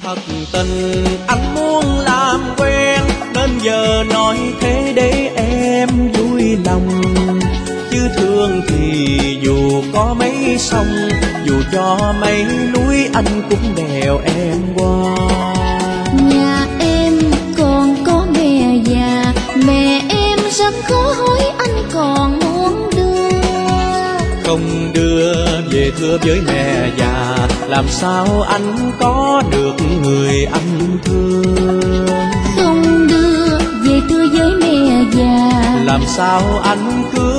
Thật tình anh muốn làm quen, nên giờ nói thế để em vui lòng. Chứ thương thì dù có mấy sông, dù cho mấy núi anh cũng đèo em qua. Nhà em còn có mẹ già, mẹ em rất khó hỏi anh còn muốn đưa. Không đưa về thưa với mẹ già, làm sao anh có được người anh thương. Không đưa về thưa với mẹ già, làm sao anh cứ